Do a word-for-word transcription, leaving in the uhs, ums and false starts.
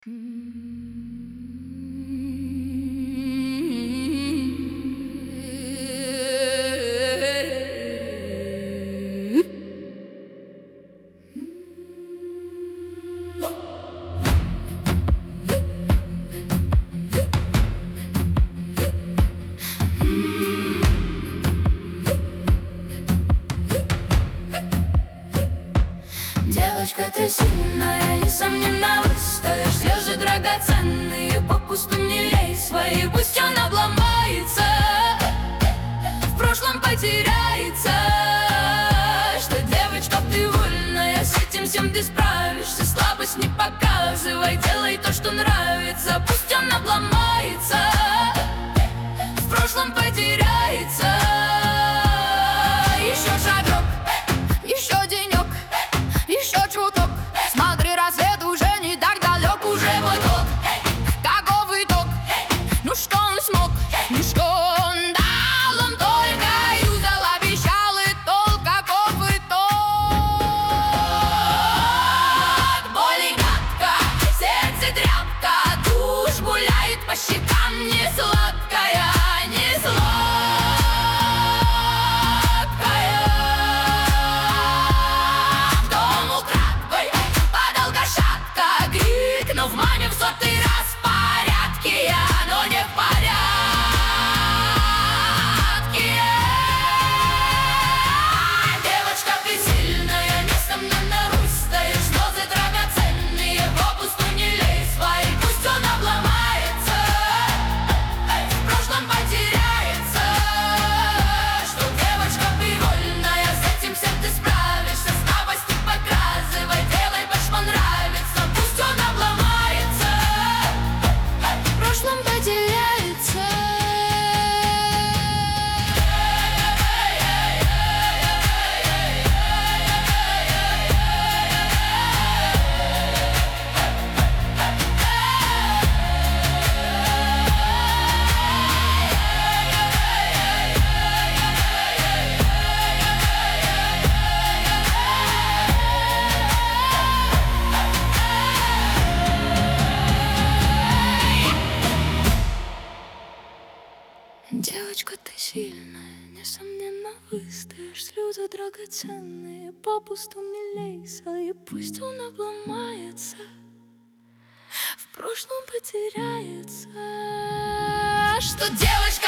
Девочка, ты сильная, несомненно выстоишь. Слезы драгоценные попусту не лей свои. Пусть он обломается, в прошлом потеряется. Что, девочка, ты вольная, с этим всем ты справишься. Слабость не показывай, делай то, что нравится. Пусть он обломается, в прошлом потеряется. Еще шагок, еще денек, еще чуток. Смотри, рассвет уже не так далек. Уже вот-вот, каков итог? Ну что он смог, ну что он дал? Он только юзал, обещал, и толк, каков итог? Боль и гадко, сердце тряпка, душ гуляет по щекам, не сладкая, не сладкая. Но в мане в сотый раз в порядке я, но не в порядке. Девочка, ты сильная, несомненно выстоишь. Слезы драгоценные, попусту не лей свои. Пусть он обломается, в прошлом потеряется. Что, девочка, ты вольная, с этим всем ты справишься. Слабость не показывай, делай то, что нравится. Пусть он обломается, в прошлом потеряется. Девочка, ты сильная, несомненно выстоишь. Слезы драгоценные, попусту не лейся. И пусть он обломается, в прошлом потеряется. Что, девочка,